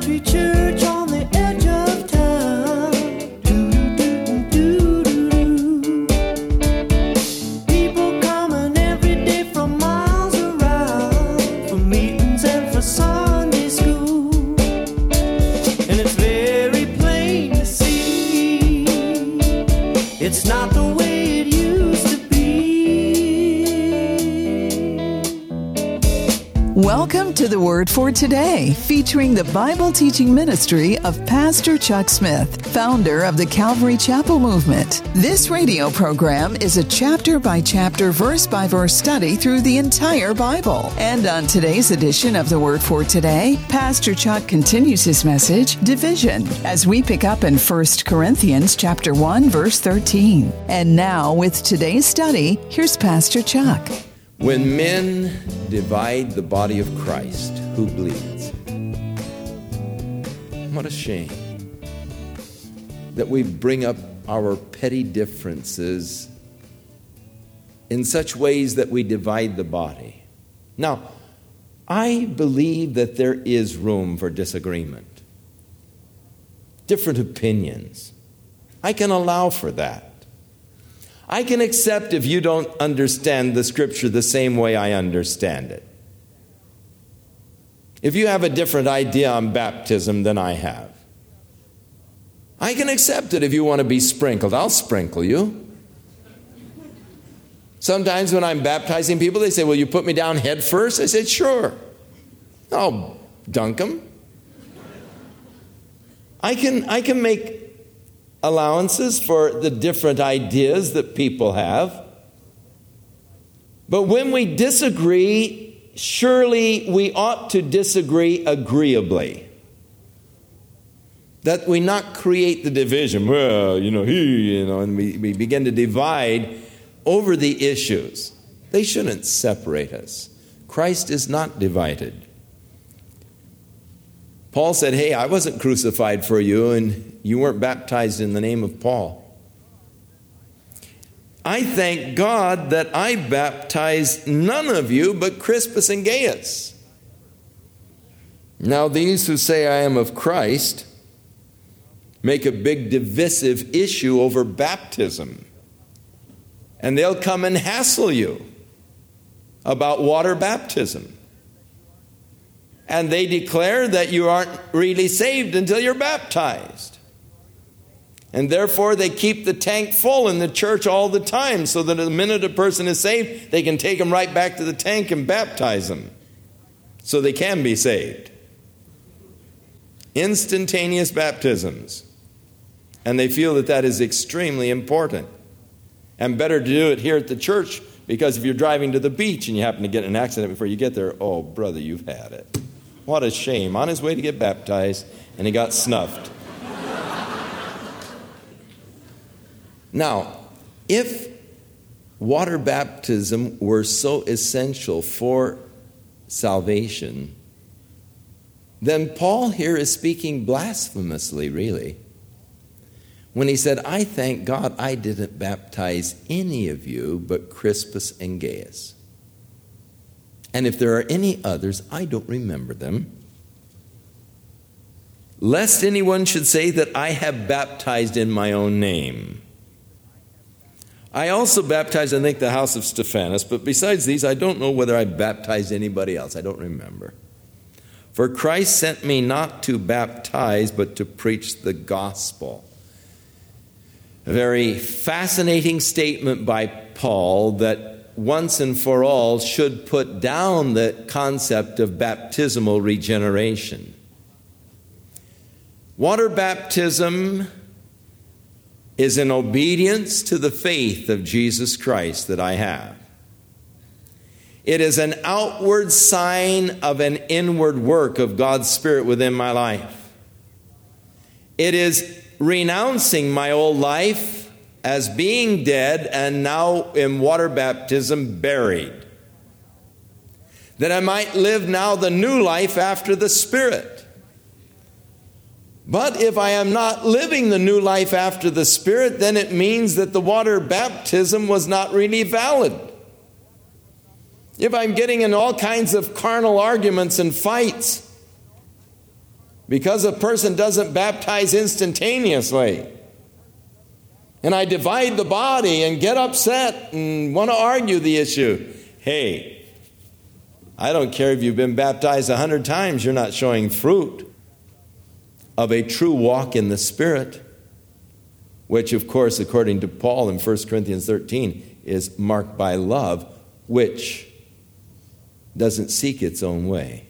country church on the edge of town. People coming every day from miles around for meetings and for Sunday school. And it's very plain to see it's not the way it used to be. Welcome to the Word for Today, featuring the Bible teaching ministry of Pastor Chuck Smith, founder of the Calvary Chapel Movement. This radio program is a chapter-by-chapter, verse-by-verse study through the entire Bible. And on today's edition of the Word for Today, Pastor Chuck continues his message, Division, as we pick up in 1 Corinthians chapter 1, verse 13. And now, with today's study, here's Pastor Chuck. When men divide the body of Christ, who bleeds? What a shame that we bring up our petty differences in such ways that we divide the body. Now, I believe that there is room for disagreement, different opinions. I can allow for that. I can accept if you don't understand the Scripture the same way I understand it. If you have a different idea on baptism than I have, I can accept it if you want to be sprinkled. I'll sprinkle you. Sometimes when I'm baptizing people, they say, will you put me down head first? I said, sure. I'll dunk them. I can make allowances for the different ideas that people have. But when we disagree, surely we ought to disagree agreeably. That we not create the division. Well, and we begin to divide over the issues. They shouldn't separate us. Christ is not divided. Paul said, hey, I wasn't crucified for you, and you weren't baptized in the name of Paul. I thank God that I baptized none of you but Crispus and Gaius. Now these who say I am of Christ make a big divisive issue over baptism. And they'll come and hassle you about water baptism. And they declare that you aren't really saved until you're baptized. And therefore they keep the tank full in the church all the time so that the minute a person is saved, they can take them right back to the tank and baptize them so they can be saved. Instantaneous baptisms. And they feel that that is extremely important. And better to do it here at the church, because if you're driving to the beach and you happen to get in an accident before you get there, oh, brother, you've had it. What a shame. On his way to get baptized, and he got snuffed. Now, if water baptism were so essential for salvation, then Paul here is speaking blasphemously, really, when he said, I thank God I didn't baptize any of you but Crispus and Gaius. And if there are any others, I don't remember them. Lest anyone should say that I have baptized in my own name. I also baptized, I think, the house of Stephanas, but besides these, I don't know whether I baptized anybody else. I don't remember. For Christ sent me not to baptize, but to preach the gospel. A very fascinating statement by Paul that once and for all should put down the concept of baptismal regeneration. Water baptism is in obedience to the faith of Jesus Christ that I have. It is an outward sign of an inward work of God's Spirit within my life. It is renouncing my old life as being dead and now in water baptism buried, that I might live now the new life after the Spirit. But if I am not living the new life after the Spirit, then it means that the water baptism was not really valid. If I'm getting in all kinds of carnal arguments and fights, because a person doesn't baptize instantaneously. And I divide the body and get upset and want to argue the issue. Hey, I don't care if you've been baptized 100 times, you're not showing fruit of a true walk in the Spirit, which, of course, according to Paul in 1 Corinthians 13, is marked by love, which doesn't seek its own way,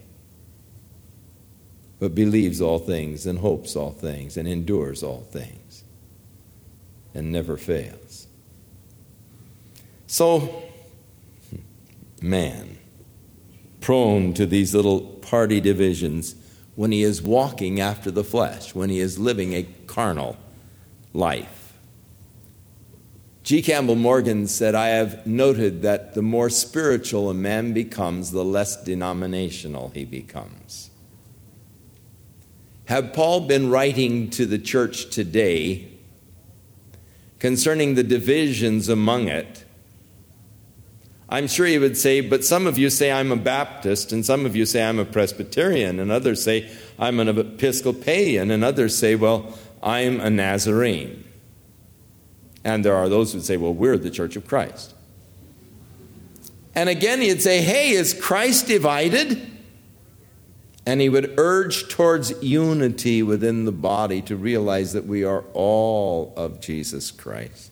but believes all things and hopes all things and endures all things and never fails. So, man, prone to these little party divisions when he is walking after the flesh, when he is living a carnal life. G. Campbell Morgan said, I have noted that the more spiritual a man becomes, the less denominational he becomes. Had Paul been writing to the church today concerning the divisions among it, I'm sure he would say, but some of you say I'm a Baptist, and some of you say I'm a Presbyterian, and others say I'm an Episcopalian, and others say, well, I'm a Nazarene. And there are those who say, well, we're the Church of Christ. And again, he'd say, hey, is Christ divided? And he would urge towards unity within the body to realize that we are all of Jesus Christ.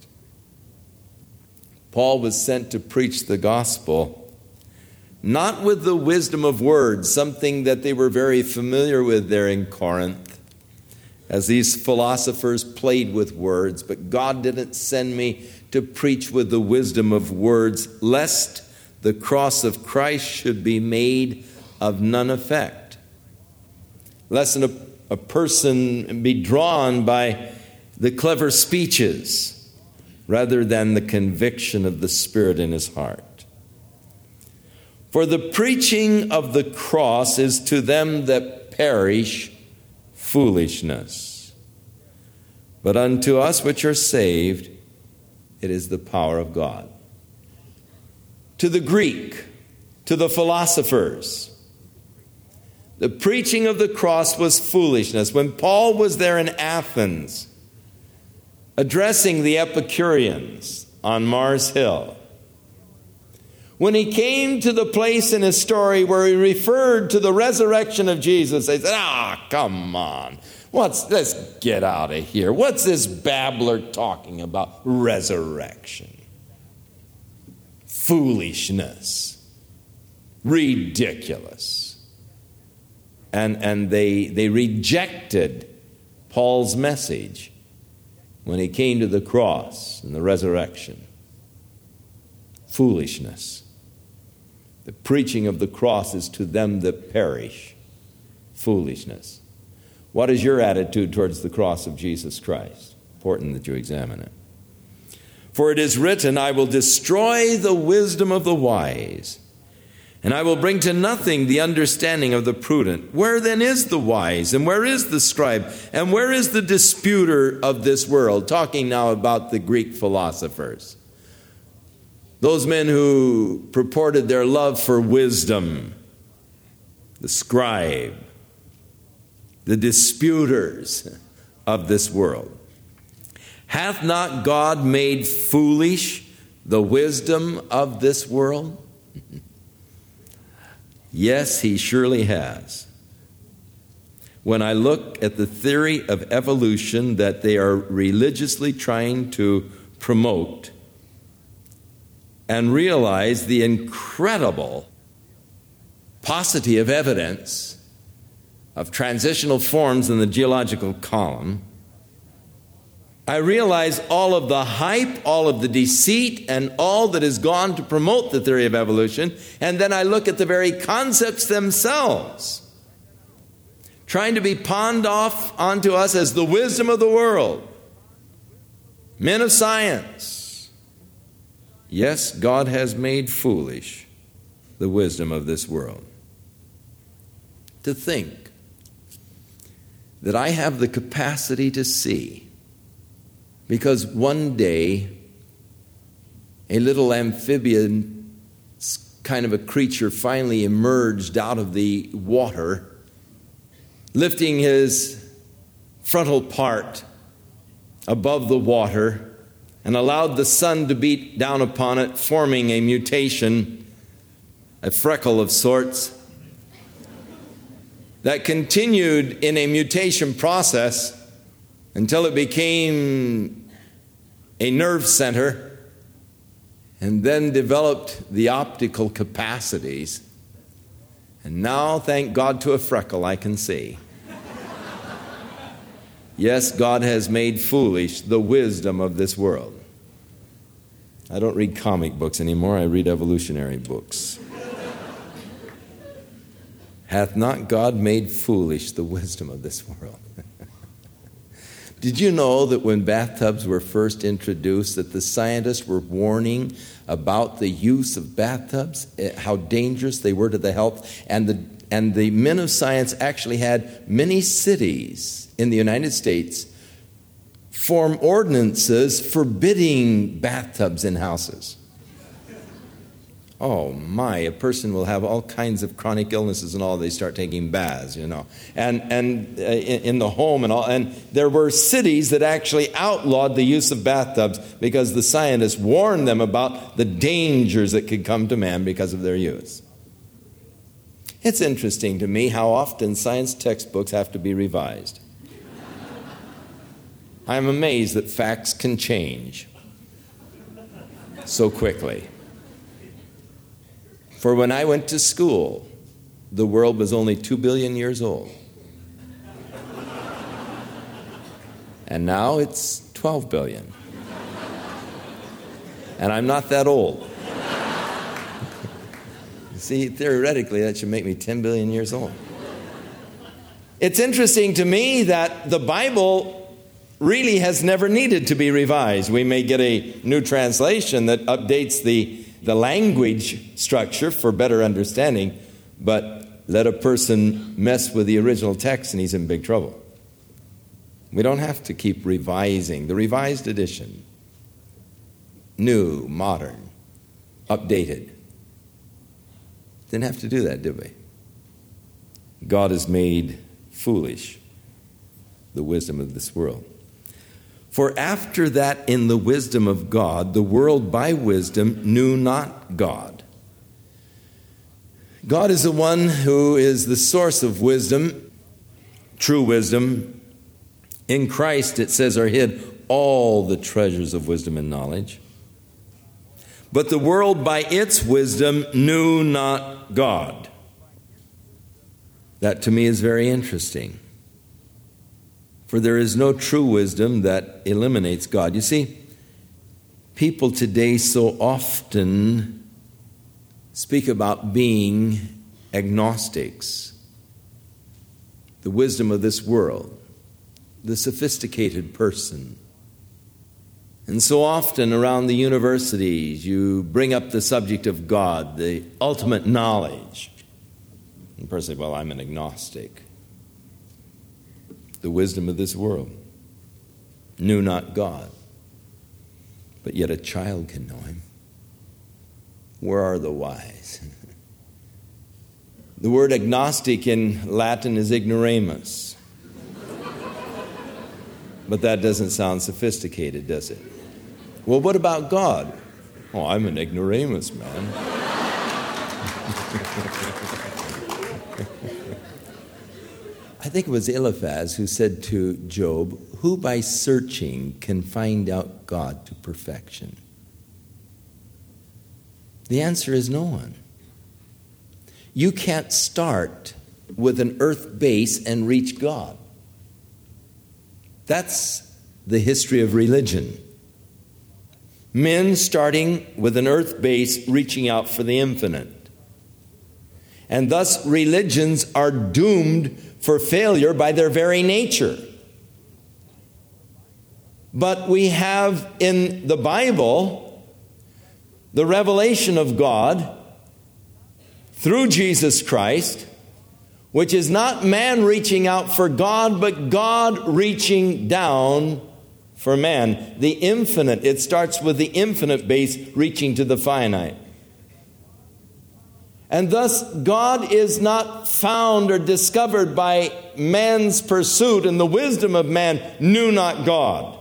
Paul was sent to preach the gospel, not with the wisdom of words, something that they were very familiar with there in Corinth, as these philosophers played with words. But God didn't send me to preach with the wisdom of words, lest the cross of Christ should be made of none effect, lest a person be drawn by the clever speeches rather than the conviction of the Spirit in his heart. For the preaching of the cross is to them that perish foolishness, but unto us which are saved it is the power of God. To the Greek, to the philosophers, the preaching of the cross was foolishness. When Paul was there in Athens, addressing the Epicureans on Mars Hill, when he came to the place in his story where he referred to the resurrection of Jesus, they said, come on. Let's get out of here. What's this babbler talking about? Resurrection. Foolishness. Ridiculous. And they rejected Paul's message when he came to the cross and the resurrection. Foolishness. The preaching of the cross is to them that perish. Foolishness. What is your attitude towards the cross of Jesus Christ? Important that you examine it. For it is written, I will destroy the wisdom of the wise, and I will bring to nothing the understanding of the prudent. Where then is the wise? And where is the scribe? And where is the disputer of this world? Talking now about the Greek philosophers. Those men who purported their love for wisdom. The scribe. The disputers of this world. Hath not God made foolish the wisdom of this world? Yes, he surely has. When I look at the theory of evolution that they are religiously trying to promote and realize the incredible paucity of evidence of transitional forms in the geological column, I realize all of the hype, all of the deceit, and all that has gone to promote the theory of evolution, and then I look at the very concepts themselves, trying to be pawned off onto us as the wisdom of the world. Men of science. Yes, God has made foolish the wisdom of this world. To think that I have the capacity to see, because one day a little amphibian kind of a creature finally emerged out of the water lifting his frontal part above the water and allowed the sun to beat down upon it, forming a mutation, a freckle of sorts, that continued in a mutation process until it became a nerve center and then developed the optical capacities. And now, thank God, to a freckle I can see. Yes, God has made foolish the wisdom of this world. I don't read comic books anymore. I read evolutionary books. Hath not God made foolish the wisdom of this world? Did you know that when bathtubs were first introduced, that the scientists were warning about the use of bathtubs, how dangerous they were to the health, and the men of science actually had many cities in the United States form ordinances forbidding bathtubs in houses. Oh my, a person will have all kinds of chronic illnesses and all, they start taking baths, and in the home and all. And there were cities that actually outlawed the use of bathtubs because the scientists warned them about the dangers that could come to man because of their use. It's interesting to me how often science textbooks have to be revised. I'm amazed that facts can change so quickly. For when I went to school, the world was only 2 billion years old. And now it's 12 billion. And I'm not that old. See, theoretically, that should make me 10 billion years old. It's interesting to me that the Bible really has never needed to be revised. We may get a new translation that updates the language structure for better understanding, but let a person mess with the original text and he's in big trouble. We don't have to keep revising. The revised edition, new, modern, updated. Didn't have to do that, did we? God has made foolish the wisdom of this world. For after that, in the wisdom of God, the world by wisdom knew not God. God is the one who is the source of wisdom, true wisdom. In Christ, it says, are hid all the treasures of wisdom and knowledge. But the world by its wisdom knew not God. That to me is very interesting. For there is no true wisdom that eliminates God. You see, people today so often speak about being agnostics. The wisdom of this world, the sophisticated person. And so often around the universities, you bring up the subject of God, the ultimate knowledge. And the person says, well, I'm an agnostic. The wisdom of this world knew not God, but yet a child can know him. Where are the wise? The word agnostic in Latin is ignoramus. But that doesn't sound sophisticated, does it? Well, what about God? Oh, I'm an ignoramus, man. I think it was Eliphaz who said to Job, who by searching can find out God to perfection? The answer is no one. You can't start with an earth base and reach God. That's the history of religion. Men starting with an earth base, reaching out for the infinite. And thus religions are doomed for failure by their very nature. But we have in the Bible the revelation of God through Jesus Christ, which is not man reaching out for God, but God reaching down for man. The infinite, it starts with the infinite base reaching to the finite. And thus, God is not found or discovered by man's pursuit, and the wisdom of man knew not God.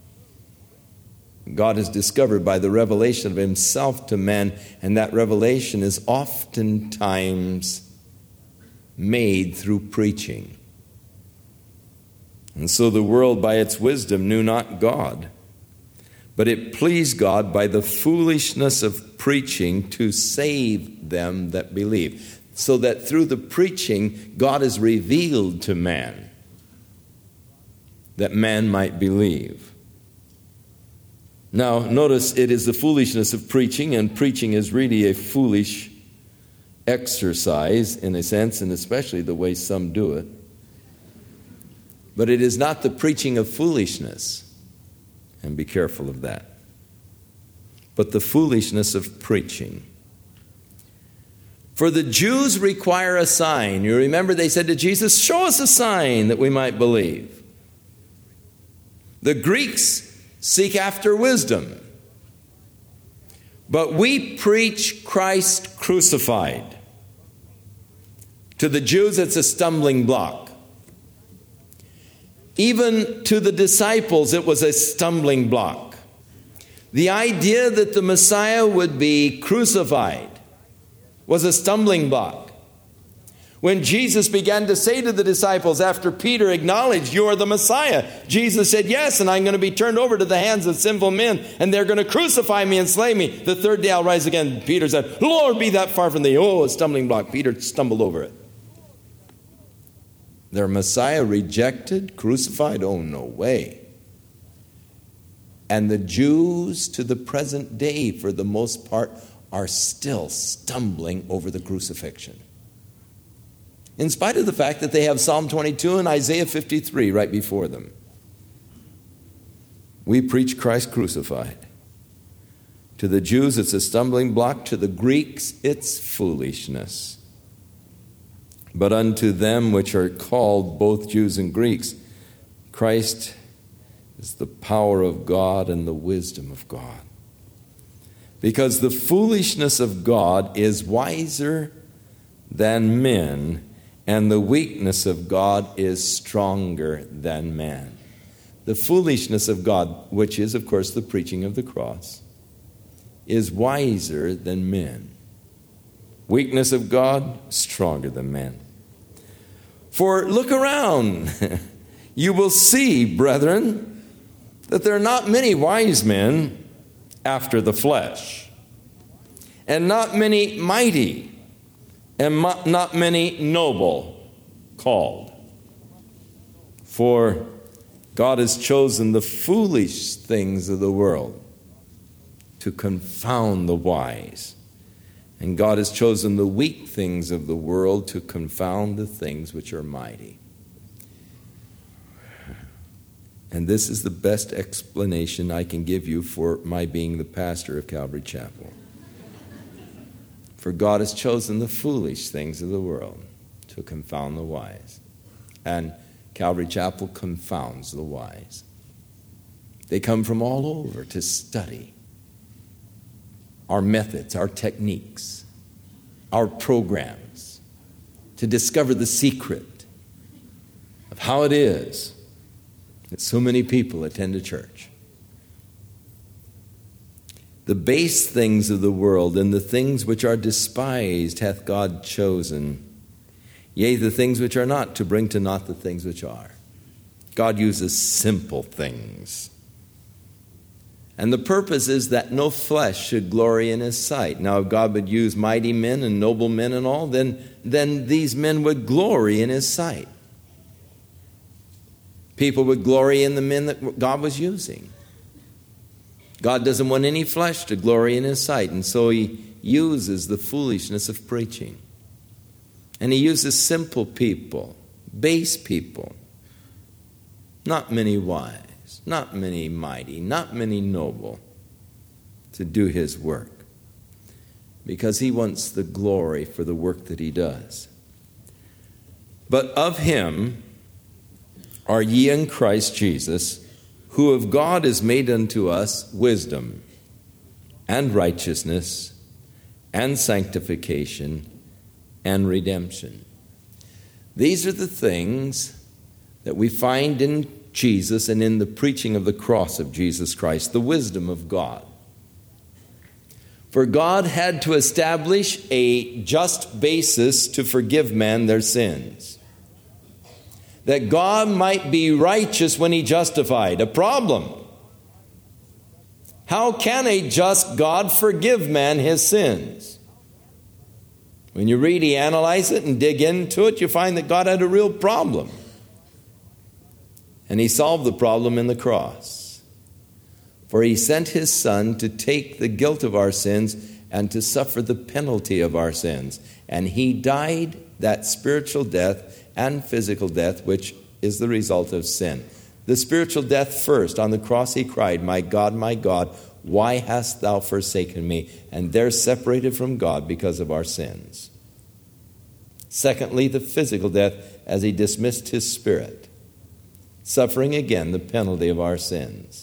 God is discovered by the revelation of himself to man, and that revelation is oftentimes made through preaching. And so the world by its wisdom knew not God, but it pleased God by the foolishness of preaching to save them that believe. So that through the preaching, God is revealed to man, that man might believe. Now, notice it is the foolishness of preaching, and preaching is really a foolish exercise in a sense, and especially the way some do it. But it is not the preaching of foolishness, and be careful of that, but the foolishness of preaching. For the Jews require a sign. You remember they said to Jesus, "Show us a sign that we might believe." The Greeks seek after wisdom. But we preach Christ crucified. To the Jews, it's a stumbling block. Even to the disciples, it was a stumbling block. The idea that the Messiah would be crucified was a stumbling block. When Jesus began to say to the disciples, after Peter acknowledged, "You are the Messiah," Jesus said, "Yes, and I'm going to be turned over to the hands of sinful men, and they're going to crucify me and slay me. The third day I'll rise again." Peter said, "Lord, be that far from thee." Oh, a stumbling block. Peter stumbled over it. Their Messiah rejected, crucified? Oh, no way. And the Jews to the present day, for the most part, are still stumbling over the crucifixion. In spite of the fact that they have Psalm 22 and Isaiah 53 right before them. We preach Christ crucified. To the Jews, it's a stumbling block. To the Greeks, it's foolishness. But unto them which are called, both Jews and Greeks, Christ is the power of God and the wisdom of God. Because the foolishness of God is wiser than men, and the weakness of God is stronger than man. The foolishness of God, which is, of course, the preaching of the cross, is wiser than men. Weakness of God, stronger than man. For look around. You will see, brethren, that there are not many wise men after the flesh, and not many mighty, and not many noble called. For God has chosen the foolish things of the world to confound the wise. And God has chosen the weak things of the world to confound the things which are mighty. And this is the best explanation I can give you for my being the pastor of Calvary Chapel. For God has chosen the foolish things of the world to confound the wise. And Calvary Chapel confounds the wise. They come from all over to study our methods, our techniques, our programs, to discover the secret of how it is that so many people attend a church. The base things of the world and the things which are despised hath God chosen, yea, the things which are not, to bring to naught the things which are. God uses simple things. And the purpose is that no flesh should glory in his sight. Now, if God would use mighty men and noble men and all, then these men would glory in his sight. People would glory in the men that God was using. God doesn't want any flesh to glory in his sight, and so he uses the foolishness of preaching. And he uses simple people, base people, not many wise, not many mighty, not many noble, to do his work, because he wants the glory for the work that he does. But of him are ye in Christ Jesus, who of God is made unto us wisdom and righteousness and sanctification and redemption. These are the things that we find in Jesus and in the preaching of the cross of Jesus Christ, the wisdom of God. For God had to establish a just basis to forgive men their sins, that God might be righteous when he justified. A problem. How can a just God forgive man his sins? When you really analyze it and dig into it, you find that God had a real problem. And he solved the problem in the cross. For he sent his Son to take the guilt of our sins and to suffer the penalty of our sins. And he died that spiritual death and physical death, which is the result of sin. The spiritual death first. On the cross he cried, my God, why hast thou forsaken me? And they're separated from God because of our sins. Secondly, the physical death as he dismissed his spirit, suffering again the penalty of our sins.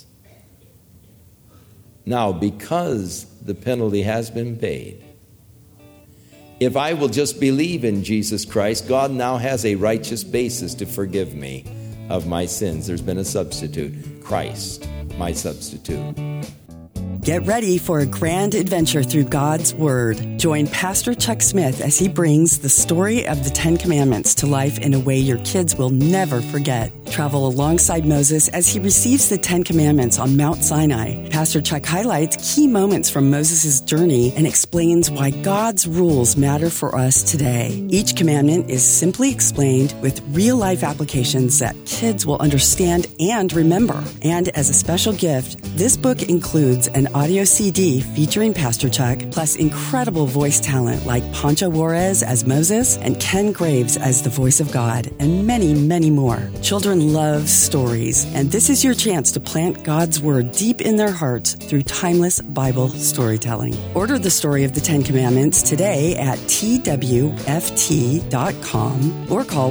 Now, because the penalty has been paid, if I will just believe in Jesus Christ, God now has a righteous basis to forgive me of my sins. There's been a substitute, Christ, my substitute. Get ready for a grand adventure through God's Word. Join Pastor Chuck Smith as he brings the story of the Ten Commandments to life in a way your kids will never forget. Travel alongside Moses as he receives the Ten Commandments on Mount Sinai. Pastor Chuck highlights key moments from Moses' journey and explains why God's rules matter for us today. Each commandment is simply explained with real-life applications that kids will understand and remember. And as a special gift, this book includes an audio CD featuring Pastor Chuck, plus incredible voice talent like Pancho Juarez as Moses and Ken Graves as the voice of God, and many, many more. Children love stories, and this is your chance to plant God's Word deep in their hearts through timeless Bible storytelling. Order the story of the Ten Commandments today at twft.com or call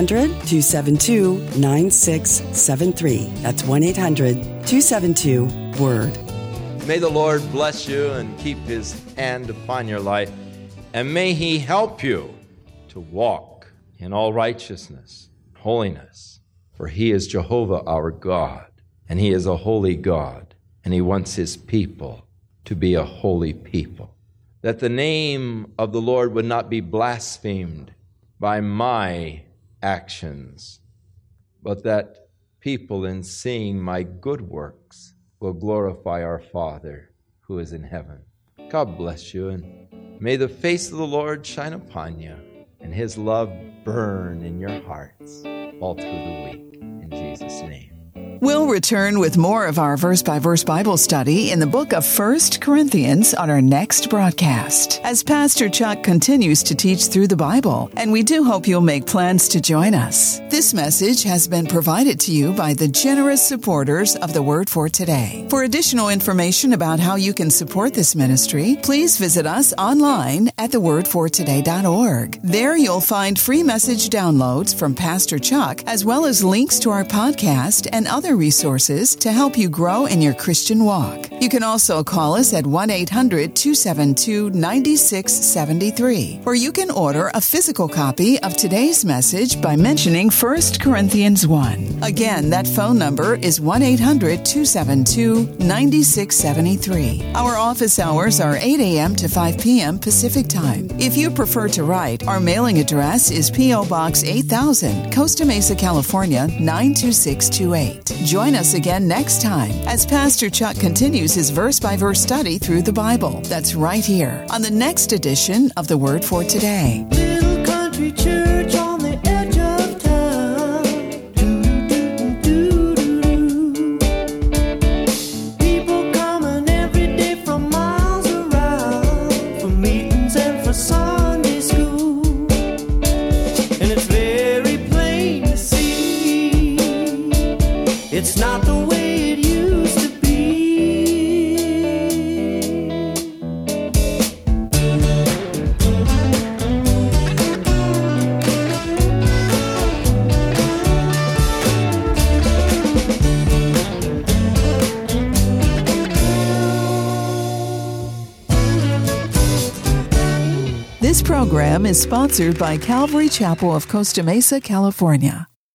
1-800-272-9673. That's 1-800-272-WORD. May the Lord bless you and keep his hand upon your life, and may he help you to walk in all righteousness, holiness, for he is Jehovah our God, and he is a holy God, and he wants his people to be a holy people. That the name of the Lord would not be blasphemed by my actions, but that people, in seeing my good works, will glorify our Father who is in heaven. God bless you, and may the face of the Lord shine upon you, and his love burn in your hearts all through the week. In Jesus' name. We'll return with more of our verse-by-verse Bible study in the book of 1 Corinthians on our next broadcast, as Pastor Chuck continues to teach through the Bible, and we do hope you'll make plans to join us. This message has been provided to you by the generous supporters of the Word for Today. For additional information about how you can support this ministry, please visit us online at thewordfortoday.org. There you'll find free message downloads from Pastor Chuck, as well as links to our podcast and other resources to help you grow in your Christian walk. You can also call us at 1-800-272-9673, or you can order a physical copy of today's message by mentioning 1 Corinthians 1. Again, that phone number is 1-800-272-9673. Our office hours are 8 a.m. to 5 p.m. Pacific Time. If you prefer to write, our mailing address is P.O. Box 8000, Costa Mesa, California, 92628. Join us again next time as Pastor Chuck continues his verse-by-verse study through the Bible. That's right here on the next edition of The Word for Today. Little country church on the edge of town. People coming every day from miles around for meetings and for Sunday school. And it's very plain to see it's not the way it used to be. program is sponsored by Calvary Chapel of Costa Mesa, California.